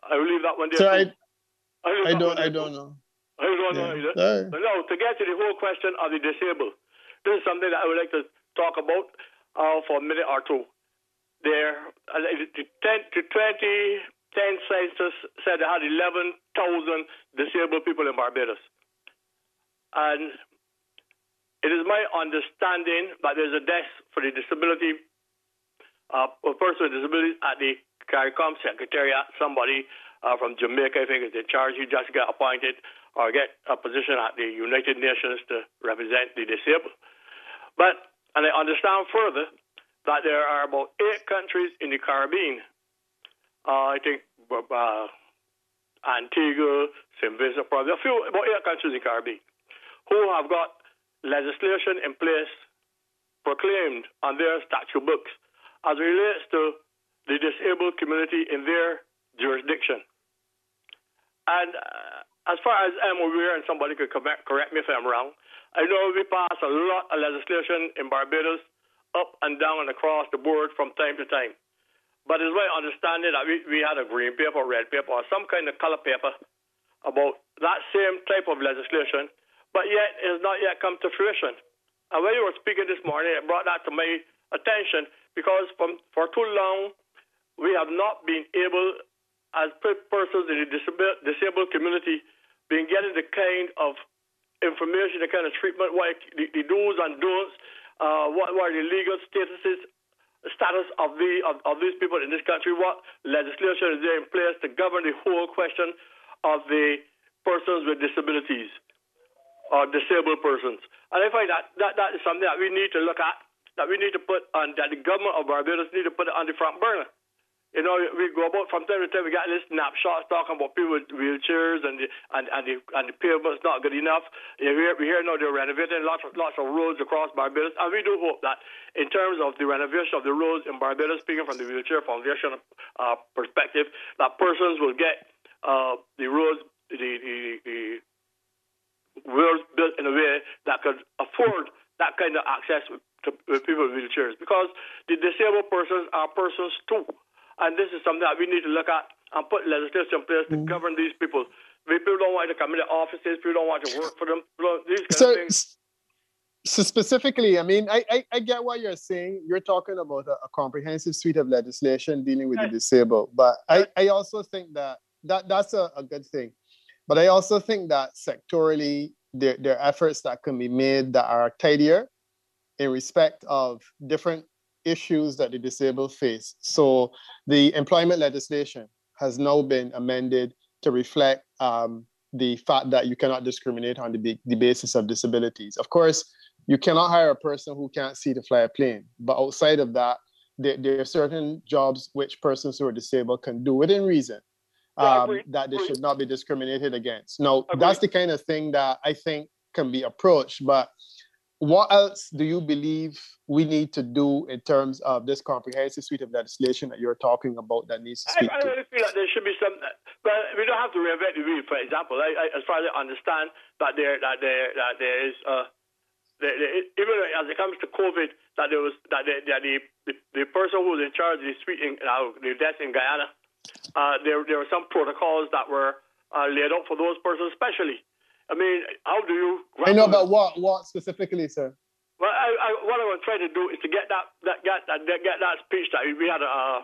I will leave that one there So too. I don't know. I don't know Yeah. either. All right. But now, to get to the whole question of the disabled, this is something that I would like to talk about for a minute or two. There, the 2010 census said they had 11,000 disabled people in Barbados. And it is my understanding that there's a desk for the disability, a person with disabilities at the CARICOM Secretariat. Somebody from Jamaica, I think, is in charge. He just got appointed or get a position at the United Nations to represent the disabled. And I understand further that there are about 8 countries in the Caribbean. I think Antigua, St. Vincent, probably about 8 countries in the Caribbean who have got legislation in place proclaimed on their statute books as relates to the disabled community in their jurisdiction. And as far as I'm aware, and somebody could correct me if I'm wrong, I know we pass a lot of legislation in Barbados up and down and across the board from time to time. But it's my understanding that we had a green paper, red paper, or some kind of color paper about that same type of legislation, but yet it has not yet come to fruition. And when you were speaking this morning, it brought that to my attention because for too long, we have not been able, as persons in the disabled community, been getting the kind of information, the kind of treatment, what the do's and don'ts, what are the legal status of these people in this country, what legislation is there in place to govern the whole question of the persons with disabilities or disabled persons. And I find that is something that we need to look at, that we need to put on, that the government of Barbados need to put it on the front burner. You know, we go about from time to time. We got this snapshots talking about people with wheelchairs and the pavement's not good enough. We hear now they're renovating lots of roads across Barbados, and we do hope that in terms of the renovation of the roads in Barbados, speaking from the Wheelchair Foundation perspective, that persons will get the roads built in a way that could afford that kind of access to people with wheelchairs, because the disabled persons are persons too. And this is something that we need to look at and put legislation in place to govern these people. People don't want to come into offices. People don't want to work for them. These kind of things. So specifically, I mean, I get what you're saying. You're talking about a comprehensive suite of legislation dealing with the disabled. But I also think that's a good thing. But I also think that sectorally, there are efforts that can be made that are tidier in respect of different issues that the disabled face. So the employment legislation has now been amended to reflect the fact that you cannot discriminate on the basis of disabilities. Of course, you cannot hire a person who can't see to fly a plane. But outside of that, there are certain jobs which persons who are disabled can do within reason that they should not be discriminated against. Now, that's the kind of thing that I think can be approached. But what else do you believe we need to do in terms of this comprehensive suite of legislation that you're talking about that needs to speak I really feel like there should be some, but we don't have to reinvent the wheel. For example, as far as I understand, that there is even as it comes to COVID, that there was the person who was in charge of the suite in the desk in Guyana, there were some protocols that were laid out for those persons, especially. I mean, how do you? I know, but what specifically, sir? Well, what I was trying to do is to get that speech that we had a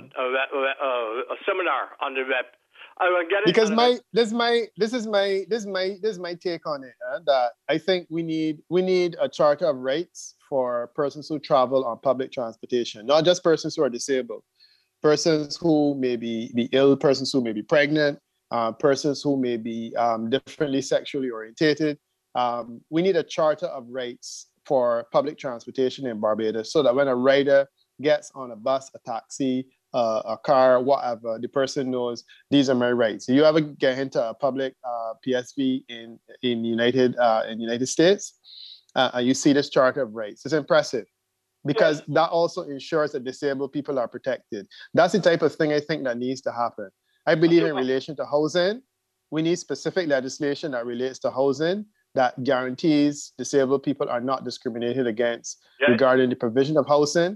seminar on the web. Because this is my take on it. That I think we need a charter of rights for persons who travel on public transportation, not just persons who are disabled, persons who may be ill, persons who may be pregnant. Persons who may be differently sexually orientated. We need a charter of rights for public transportation in Barbados so that when a rider gets on a bus, a taxi, a car, whatever, the person knows these are my rights. Do you ever get into a public PSV in United States? And you see this charter of rights. It's impressive because that also ensures that disabled people are protected. That's the type of thing I think that needs to happen. I believe in relation to housing, we need specific legislation that relates to housing that guarantees disabled people are not discriminated against regarding the provision of housing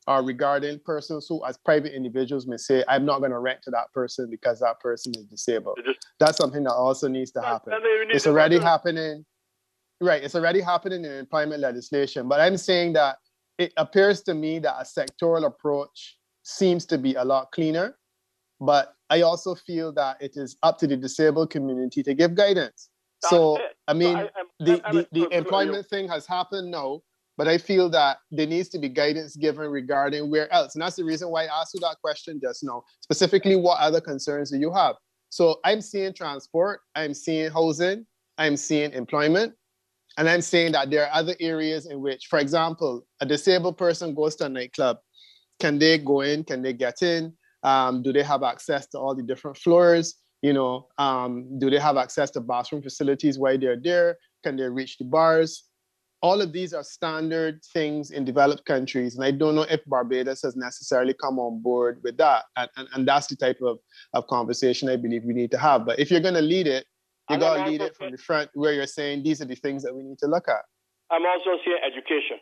regarding persons who, as private individuals, may say, I'm not going to rent to that person because that person is disabled. That's something that also needs to happen. It's already happening. Right, it's already happening in employment legislation. But I'm saying that it appears to me that a sectoral approach seems to be a lot cleaner. But I also feel that it is up to the disabled community to give guidance. So, I mean, the employment thing has happened now, but I feel that there needs to be guidance given regarding where else. And that's the reason why I asked you that question just now. Specifically, what other concerns do you have? So I'm seeing transport, I'm seeing housing, I'm seeing employment, and I'm saying that there are other areas in which, for example, a disabled person goes to a nightclub. Can they go in? Can they get in? Do they have access to all the different floors? You know, do they have access to bathroom facilities while they're there? Can they reach the bars? All of these are standard things in developed countries. And I don't know if Barbados has necessarily come on board with that. And that's the type of conversation I believe we need to have. But if you're going to lead it, you got to lead it from the front where you're saying these are the things that we need to look at. I'm also seeing education.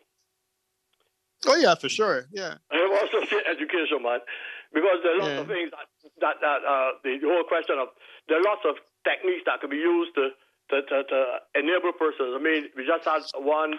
Oh, yeah, for sure. Yeah. I'm also seeing education, man. Because there are lots of things that the whole question of, there are lots of techniques that can be used to enable persons. I mean, we just had one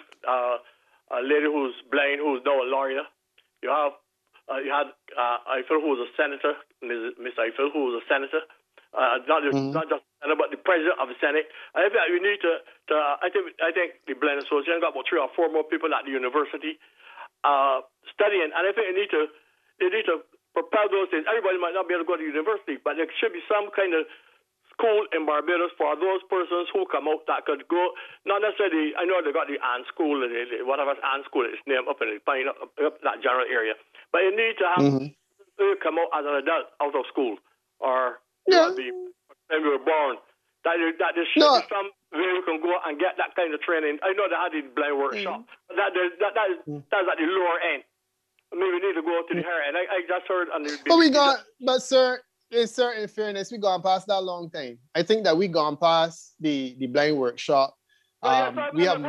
a lady who's blind who's now a lawyer. You had Eiffel, who was a senator, Miss Eiffel, who was a senator. Not just senator, but the president of the Senate. I think we need to I think the Blind Association got about 3 or 4 more people at the university studying, and I think they need to propel those things. Everybody might not be able to go to university, but there should be some kind of school in Barbados for those persons who come out that could go, not necessarily, I know they got the Ann School, whatever Ann School is named up in up that general area, but you need to have come out as an adult out of school, or when we were born. That there should be some way we can go and get that kind of training. I know they had the blind workshop, but that's at the lower end. I mean, we need to go to the higher end. I just heard on the... But sir, in fairness, we gone past that long time. I think that we gone past the blind workshop. We have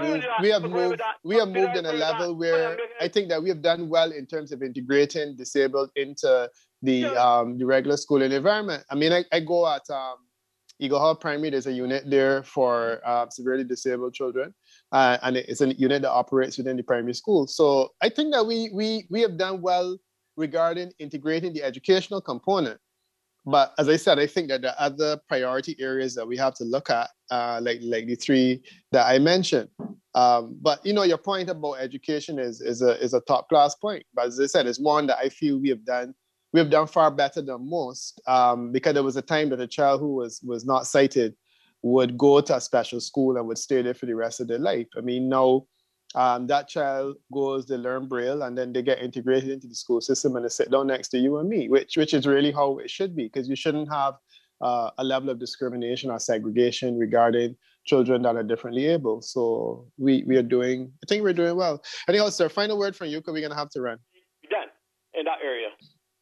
moved in a level where I think that we have done well in terms of integrating disabled into the regular schooling environment. I mean, I go at Eagle Hall Primary. There's a unit there for severely disabled children, and it's a unit that operates within the primary school. So I think that we have done well regarding integrating the educational component. But as I said, I think that there are other priority areas that we have to look at, like the 3 that I mentioned. But you know, your point about education is a top class point. But as I said, it's one that I feel we have done far better than most, because there was a time that a child who was not sighted would go to a special school and would stay there for the rest of their life. I mean, now that child goes, they learn Braille, and then they get integrated into the school system and they sit down next to you and me, which is really how it should be, because you shouldn't have a level of discrimination or segregation regarding children that are differently able. So I think we're doing well. Anyhow, sir, final word from you, because we're going to have to run. Done in that area.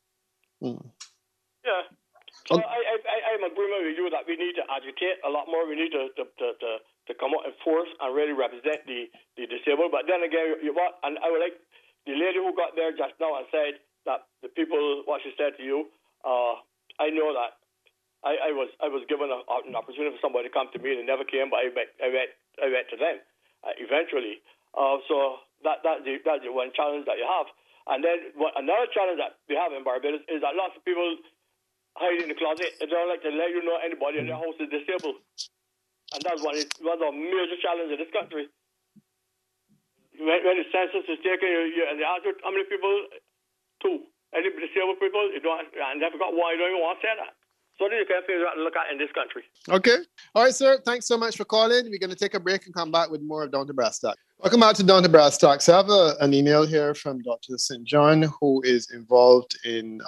Yeah. So I'm in agreement with you that we need to agitate a lot more. We need to come out and force and really represent the disabled. But then again, and I would like the lady who got there just now and said that the people, what she said to you, I know that I was given an opportunity for somebody to come to me and they never came, but I went to them eventually. So that's the one challenge that you have. And then another challenge that we have in Barbados is that lots of people hide in the closet. They don't like to let you know anybody in their house is disabled. And that's one of the major challenges in this country. When the census is taken, and they ask you how many people, 2. Any disabled people, you don't, and they forgot why you don't even want to say that. So these are the kind of things we have to look at in this country. Okay. All right, sir. Thanks so much for calling. We're going to take a break and come back with more of Down to Brass Talk. Welcome back to Down to Brass Talk. So I have an email here from Dr. St. John, who is involved in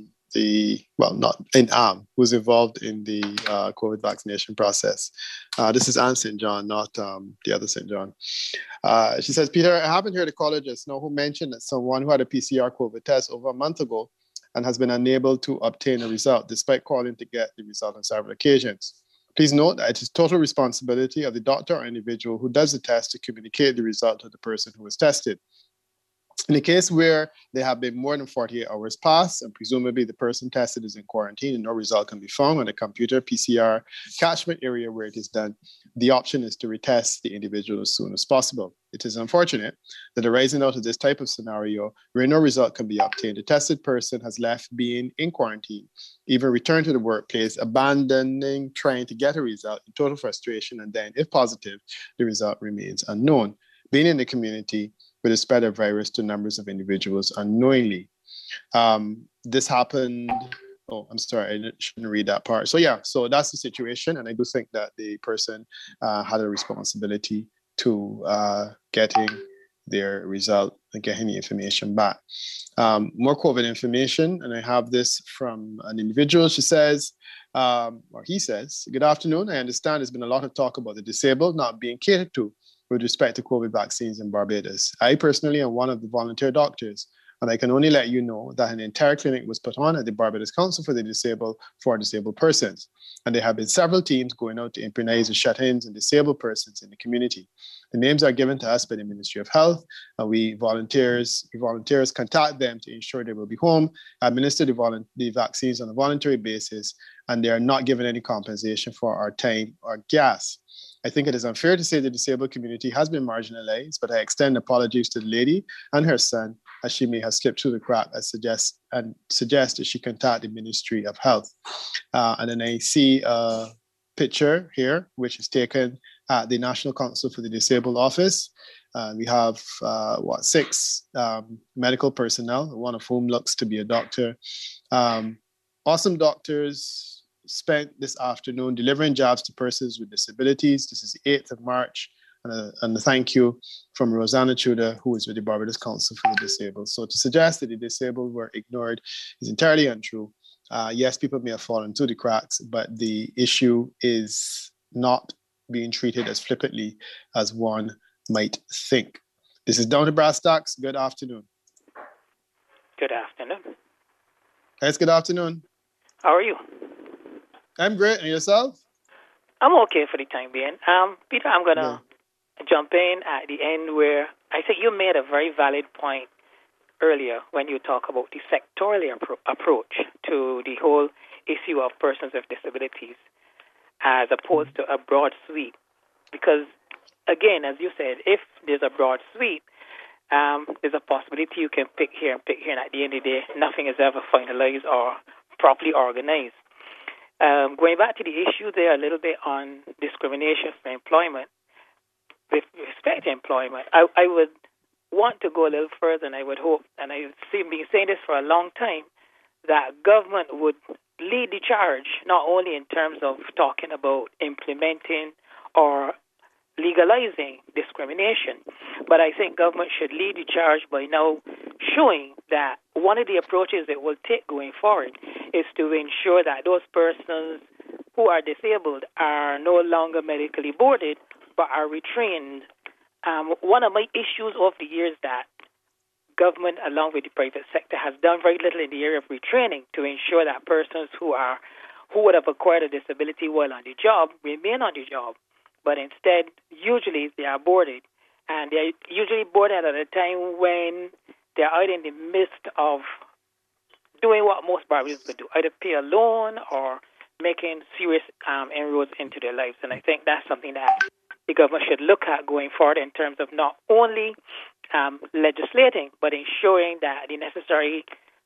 who's involved in the COVID vaccination process. This is Anne St. John, not the other St. John. She says, Peter, I haven't heard a caller just now who mentioned that someone who had a PCR COVID test over a month ago and has been unable to obtain a result despite calling to get the result on several occasions. Please note that it is total responsibility of the doctor or individual who does the test to communicate the result to the person who was tested. In the case where there have been more than 48 hours passed and presumably the person tested is in quarantine and no result can be found on the computer PCR catchment area where it is done, the option is to retest the individual as soon as possible. It is unfortunate that arising out of this type of scenario where no result can be obtained, the tested person has left being in quarantine, even returned to the workplace, abandoning trying to get a result in total frustration, and then, if positive, the result remains unknown. Being in the community with the spread of virus to numbers of individuals unknowingly. This happened. Oh, I'm sorry, I shouldn't read that part. So yeah, so that's the situation, and I do think that the person had a responsibility to getting their result and getting the information back. More COVID information, and I have this from an individual. She says, or he says, "Good afternoon. I understand there's been a lot of talk about the disabled not being catered to with respect to COVID vaccines in Barbados. I personally am one of the volunteer doctors, and I can only let you know that an entire clinic was put on at the Barbados Council for the Disabled for disabled persons. And there have been several teams going out to immunize the shut-ins and disabled persons in the community. The names are given to us by the Ministry of Health, and we volunteers contact them to ensure they will be home, administer the vaccines on a voluntary basis, and they are not given any compensation for our time or gas. I think it is unfair to say the disabled community has been marginalized, but I extend apologies to the lady and her son as she may have slipped through the crack and suggest that she contact the Ministry of Health." And then I see a picture here, which is taken at the National Council for the Disabled office. We have, 6 medical personnel, one of whom looks to be a doctor. Awesome doctors spent this afternoon delivering jobs to persons with disabilities. This is the 8th of March. And a thank you from Rosanna Tudor, who is with the Barbados Council for the Disabled. So to suggest that the disabled were ignored is entirely untrue. Yes, people may have fallen through the cracks, but the issue is not being treated as flippantly as one might think. This is Down to Brass Tacks. Good afternoon. Good afternoon. Yes, good afternoon. How are you? I'm great. And yourself? I'm okay for the time being. Peter, I'm going to jump in at the end where I think you made a very valid point earlier when you talk about the sectorial approach to the whole issue of persons with disabilities as opposed to a broad sweep. Because, again, as you said, if there's a broad sweep, there's a possibility you can pick here and pick here, and at the end of the day, nothing is ever finalized or properly organized. Going back to the issue there a little bit on discrimination for employment, with respect to employment, I would want to go a little further, and I would hope, and I've been saying this for a long time, that government would lead the charge, not only in terms of talking about implementing or legalizing discrimination, but I think government should lead the charge by now showing that one of the approaches it will take going forward is to ensure that those persons who are disabled are no longer medically boarded but are retrained. One of my issues over the years that government, along with the private sector, has done very little in the area of retraining to ensure that persons who would have acquired a disability while on the job remain on the job. But instead, usually they are boarded. And they're usually boarded at a time when they're either in the midst of doing what most Barbadians would do, either pay a loan or making serious inroads into their lives. And I think that's something that the government should look at going forward in terms of not only legislating, but ensuring that the necessary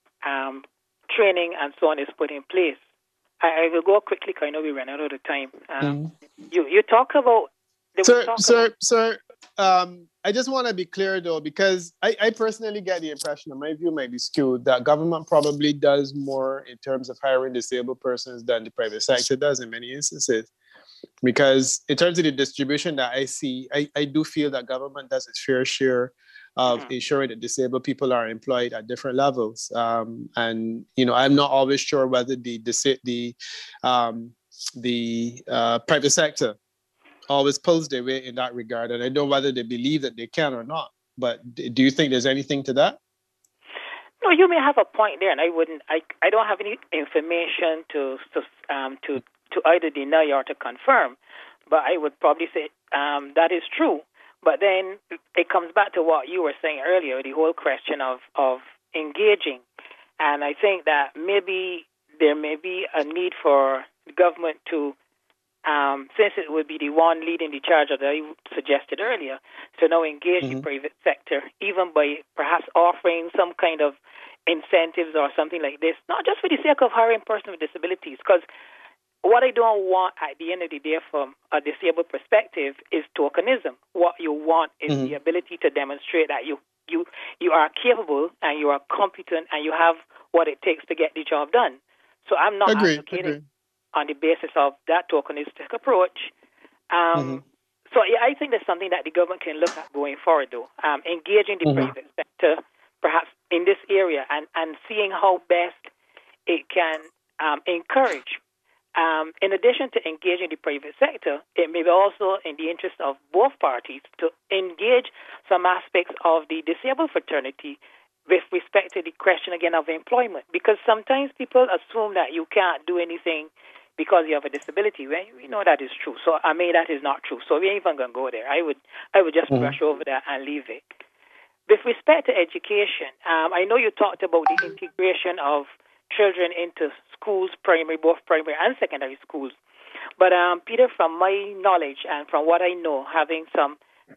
training and so on is put in place. I will go quickly because I know we ran out of the time. You talk about... Sir, I just want to be clear, though, because I personally get the impression, and my view might be skewed, that government probably does more in terms of hiring disabled persons than the private sector does in many instances. Because in terms of the distribution that I see, I do feel that government does its fair share of ensuring that disabled people are employed at different levels. And, you know, I'm not always sure whether the private sector always pulls their weight in that regard. And I don't know whether they believe that they can or not. But do you think there's anything to that? No, you may have a point there, and I don't have any information to either deny or to confirm. But I would probably say that is true. But then it comes back to what you were saying earlier, the whole question of engaging. And I think that maybe there may be a need for the government to, since it would be the one leading the charge that I suggested earlier, to now engage the private sector, even by perhaps offering some kind of incentives or something like this, not just for the sake of hiring persons with disabilities, because what I don't want at the end of the day from a disabled perspective is tokenism. What you want is the ability to demonstrate that you are capable and you are competent and you have what it takes to get the job done. So I'm not advocating on the basis of that tokenistic approach. So yeah, I think that's something that the government can look at going forward, though. Engaging the private sector, perhaps in this area, and seeing how best it can encourage. In addition to engaging the private sector, it may be also in the interest of both parties to engage some aspects of the disabled fraternity with respect to the question, again, of employment. Because sometimes people assume that you can't do anything because you have a disability. Well, we know that is true. So, that is not true. So we ain't even going to go there. I would just brush over that and leave it. With respect to education, I know you talked about the integration of children into schools, both primary and secondary schools. But, Peter, from my knowledge and from what I know, having some,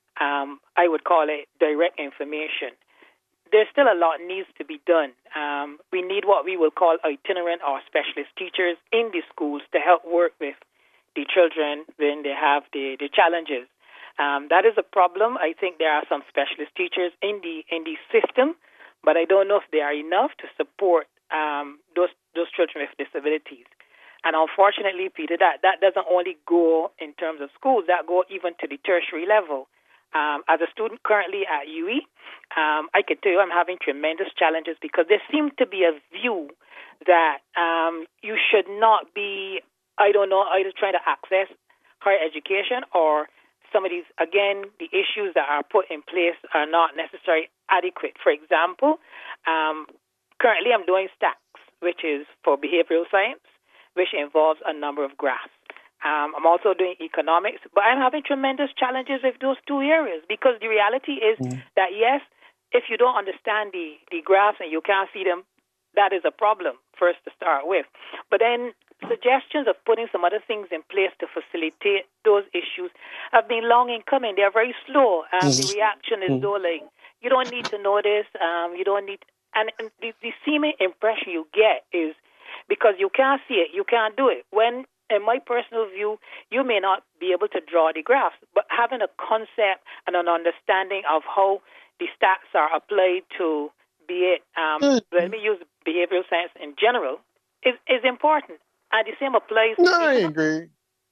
I would call it direct information, there's still a lot needs to be done. We need what we will call itinerant or specialist teachers in the schools to help work with the children when they have the challenges. That is a problem. I think there are some specialist teachers in the system, but I don't know if they are enough to support those children with disabilities. And unfortunately, Peter, that doesn't only go in terms of schools, that go even to the tertiary level. As a student currently at UE, I can tell you I'm having tremendous challenges because there seems to be a view that you should not be, either trying to access higher education or some of these, again, the issues that are put in place are not necessarily adequate. For example, currently I'm doing STACS, which is for behavioral science, which involves a number of graphs. I'm also doing economics, but I'm having tremendous challenges with those two areas because the reality is that, yes, if you don't understand the graphs and you can't see them, that is a problem, first to start with. But then suggestions of putting some other things in place to facilitate those issues have been long in coming. They're very slow. The reaction is though, like, you don't need to know this, you don't need... And the seeming impression you get is because you can't see it, you can't do it. When, in my personal view, you may not be able to draw the graphs, but having a concept and an understanding of how the stats are applied to, be it, let me use behavioral science in general, is important. And the same applies. No, I agree.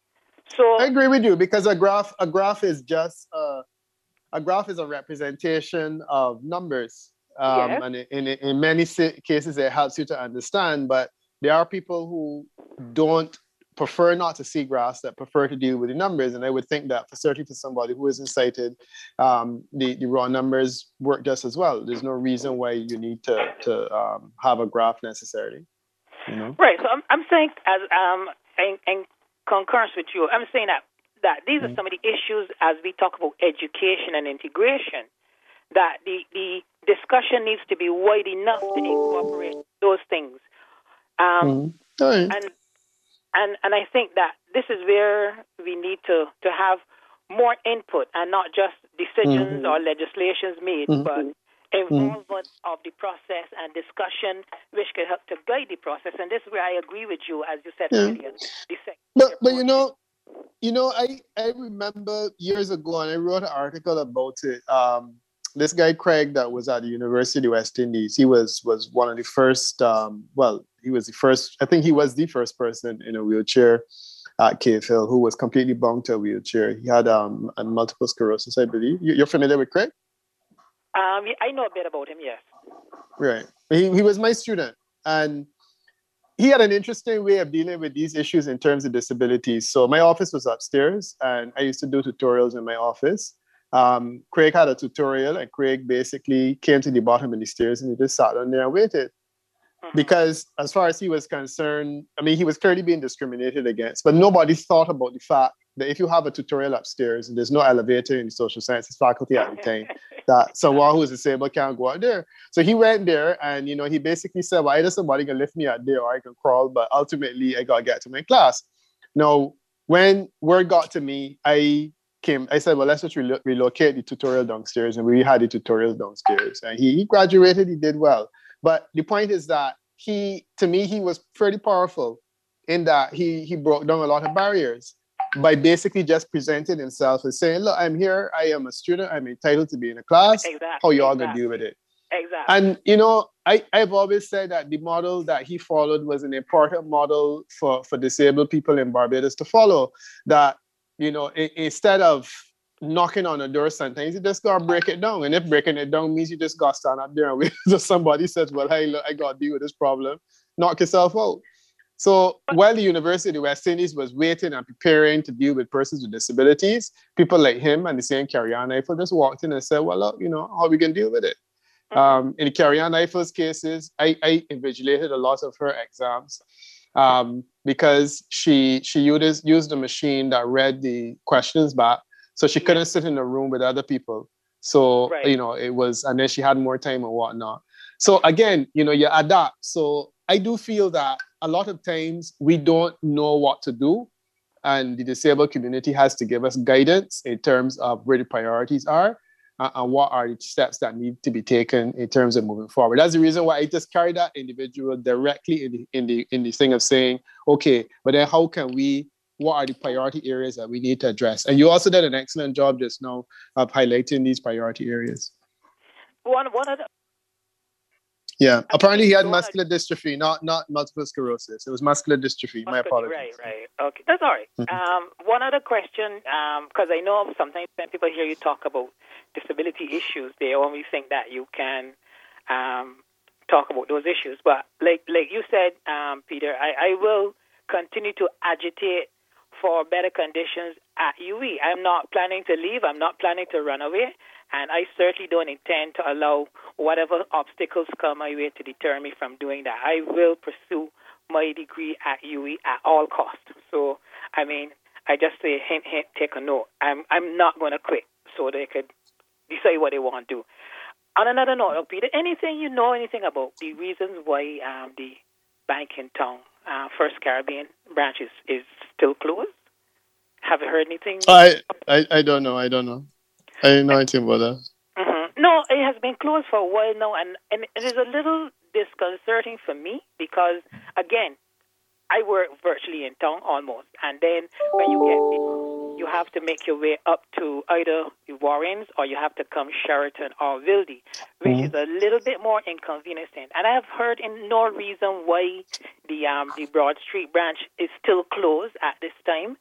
So I agree with you because a graph is just a graph is a representation of numbers. Yes. And in many cases, it helps you to understand. But there are people who prefer not to see graphs, that prefer to deal with the numbers. And I would think that certainly for somebody who isn't sighted, the raw numbers work just as well. There's no reason why you need to have a graph necessarily. You know? Right. So I'm saying, as in concurrence with you, I'm saying that these are some of the issues as we talk about education and integration, that the discussion needs to be wide enough to incorporate those things. And I think that this is where we need to have more input and not just decisions or legislations made, but involvement of the process and discussion, which can help to guide the process. And this is where I agree with you, as you said earlier. But I remember years ago, and I wrote an article about it. This guy Craig that was at the University of the West Indies, he was one of the first. He was the first. I think he was the first person in a wheelchair at Cave Hill who was completely bound to a wheelchair. He had multiple sclerosis, I believe. You're familiar with Craig? I know a bit about him. Yes. Right. He was my student, and he had an interesting way of dealing with these issues in terms of disabilities. So my office was upstairs, and I used to do tutorials in my office. Craig had a tutorial, and Craig basically came to the bottom of the stairs and he just sat down there and waited. Because as far as he was concerned, I mean, he was clearly being discriminated against, but nobody thought about the fact that if you have a tutorial upstairs and there's no elevator in the social sciences faculty at the time, that someone who's disabled can't go out there. So he went there and, he basically said, well, either somebody can lift me out there or I can crawl, but ultimately I got to get to my class. Now, when word got to me, I said, well, let's just relocate the tutorial downstairs. And we had the tutorial downstairs. And he graduated, he did well. But the point is that he was pretty powerful in that he broke down a lot of barriers by basically just presenting himself and saying, look, I'm here, I am a student, I'm entitled to be in a class. Exactly. How you all gonna deal with it? Exactly. And I've always said that the model that he followed was an important model for disabled people in Barbados to follow. That, instead of knocking on a door, sometimes you just gotta break it down. And if breaking it down means you just gotta stand up there and wait until somebody says, well, hey, look, I gotta deal with this problem, knock yourself out. So while the University of the West Indies was waiting and preparing to deal with persons with disabilities, people like him and the same Carrie-Anne Eiffel just walked in and said, well, look, how we can deal with it? In the Carrie-Anne Eiffel's cases, I invigilated a lot of her exams because she used a machine that read the questions back. So she couldn't sit in a room with other people. So, right. It was, and then she had more time and whatnot. So again, you adapt. So I do feel that a lot of times we don't know what to do, and the disabled community has to give us guidance in terms of where the priorities are and what are the steps that need to be taken in terms of moving forward. That's the reason why I just carry that individual directly in the thing of saying, okay, but then what are the priority areas that we need to address? And you also did an excellent job just now of highlighting these priority areas. One of the apparently he had muscular dystrophy, not multiple sclerosis. It was muscular dystrophy. My apologies. Right. Okay, that's all right. One other question, because I know sometimes when people hear you talk about disability issues, they only think that you can talk about those issues. But like you said, Peter, I will continue to agitate for better conditions at UWI. I'm not planning to leave. I'm not planning to run away. And I certainly don't intend to allow whatever obstacles come my way to deter me from doing that. I will pursue my degree at UWI at all costs. So, I just say, hint, take a note. I'm not going to quit so they could decide what they want to do. On another note, Peter, anything about the reasons why the bank in town, First Caribbean branch is still closed? Have you heard anything? I don't know. I didn't know anything about that. Mm-hmm. No, it has been closed for a while now, and it is a little disconcerting for me because, again, I work virtually in town almost, and then when you get people, you have to make your way up to either the Warrens or you have to come Sheraton or Wildy, which is a little bit more inconveniencing. And I have heard in no reason why the Broad Street branch is still closed at this time.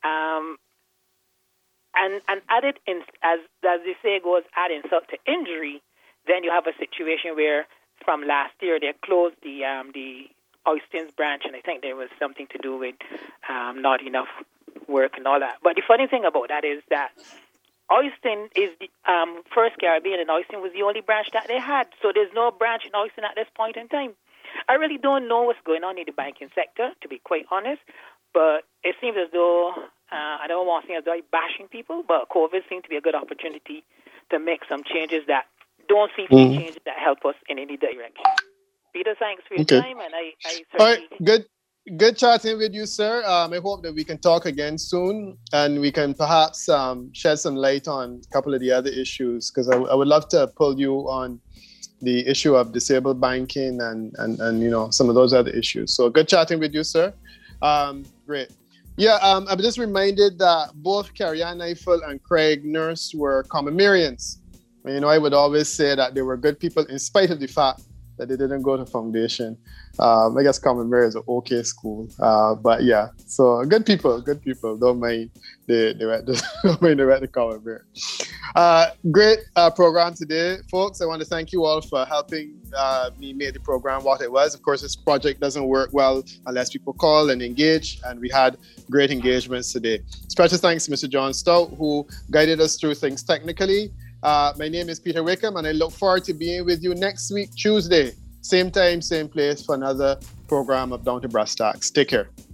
And added in, as they say goes, add insult to injury, then you have a situation where from last year they closed the Oistins branch, and I think there was something to do with not enough work and all that. But the funny thing about that is that Oistin is the First Caribbean, and Oistin was the only branch that they had. So there's no branch in Oistin at this point in time. I really don't know what's going on in the banking sector, to be quite honest. But it seems as though, I don't want to seem as though I'm bashing people, but COVID seems to be a good opportunity to make some changes that don't seem to be changes that help us in any direction. Peter, thanks for your time, and I certainly... All right, good chatting with you, sir. I hope that we can talk again soon, and we can perhaps shed some light on a couple of the other issues, because I would love to pull you on the issue of disabled banking and some of those other issues. So good chatting with you, sir. Great. Yeah, I'm just reminded that both Carrie-Anne Eiffel and Craig Nurse were Commonwealthians. I would always say that they were good people in spite of the fact that they didn't go to foundation. I guess Commonwealth is an okay school. But yeah, so good people. Don't mind they went to Commonwealth. Great program today, folks. I want to thank you all for helping me make the program what it was. Of course, this project doesn't work well unless people call and engage, and we had great engagements today. Special thanks to Mr. John Stout, who guided us through things technically. My name is Peter Wickham, and I look forward to being with you next week, Tuesday. Same time, same place for another program of Down to Brass Tacks. Take care.